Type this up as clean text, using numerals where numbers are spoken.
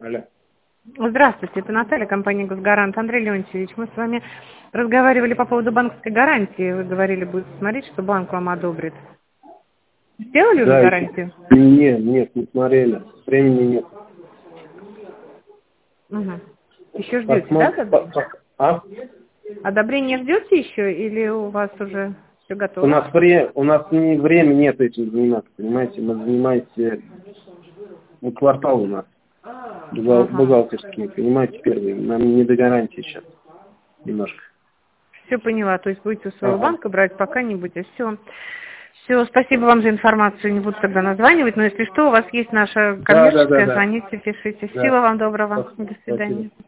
Алло. Здравствуйте, это Наталья, компания «Госгарант». Андрей Леонтьевич, мы с вами разговаривали по поводу банковской гарантии. Вы говорили, будете смотреть, что банк вам одобрит. Сделали уже гарантию? Нет, не смотрели. Времени нет. Угу. Еще ждете, да? Одобрение ждете еще или у вас уже все готово? У нас времени нет этим заниматься, понимаете? Мы занимаемся, квартал у нас. Бухгалтерские, понимаете, первый. Нам не до гарантии сейчас. Немножко. Все поняла, то есть будете у своего банка брать, пока не будете. Все. Все, спасибо вам за информацию, не буду тогда названивать, но если что, у вас есть наша коммерческая, звоните, пишите. Всего вам доброго, до свидания.